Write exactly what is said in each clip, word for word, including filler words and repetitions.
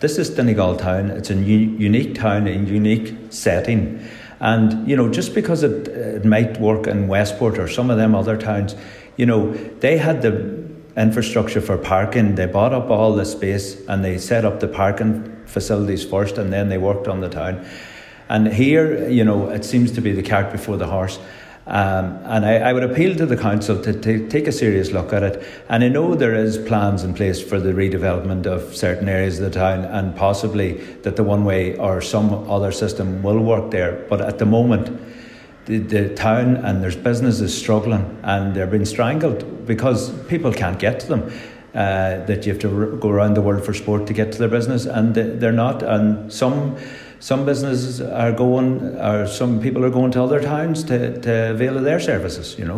this is Donegal town. It's a u- unique town, a unique setting. And, you know, just because it, it might work in Westport or some of them other towns, you know, they had the infrastructure for parking. They bought up all the space and they set up the parking facilities first, and then they worked on the town. And here, you know, it seems to be the cart before the horse. Um, and I, I would appeal to the council to, to take a serious look at it. And I know there is plans in place for the redevelopment of certain areas of the town, and possibly that the one way or some other system will work there. But at the moment, the, the town and there's businesses struggling, and they're being strangled because people can't get to them. Uh, that you have to r- go around the world for sport to get to their business, and they're not. And some some businesses are going, or some people are going to other towns to, to avail of their services, you know.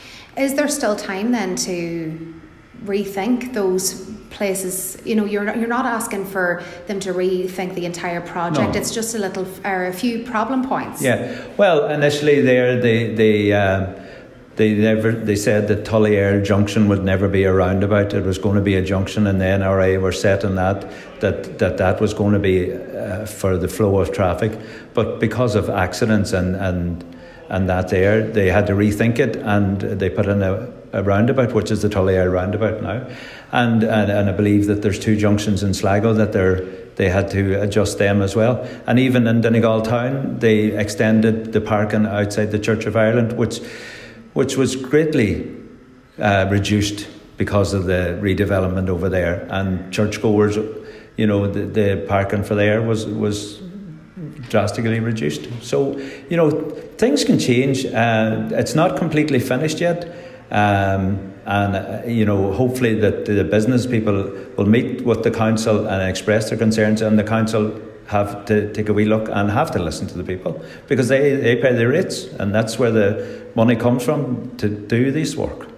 Is there still time then to rethink those places? You know, you're not, you're not asking for them to rethink the entire project. No. It's just a little, or a few problem points. Yeah. Well, initially there, they they um, they never they said that Tullaire Junction would never be a roundabout. It was going to be a junction, and the N R A were set on that that that that was going to be uh, for the flow of traffic. But because of accidents and and and that there, they had to rethink it, and they put in a, a roundabout, which is the Tullaire roundabout now. And, and and I believe that there's two junctions in Sligo that they're they had to adjust them as well. And even in Donegal town, they extended the parking outside the Church of Ireland, which which was greatly uh, reduced because of the redevelopment over there. And churchgoers, you know, the, the parking for there was was drastically reduced. So, you know, things can change. Uh, it's not completely finished yet. Um, and, uh, you know, hopefully that the business people will meet with the council and express their concerns, and the council have to take a wee look and have to listen to the people, because they, they pay the rates, and that's where the money comes from to do this work.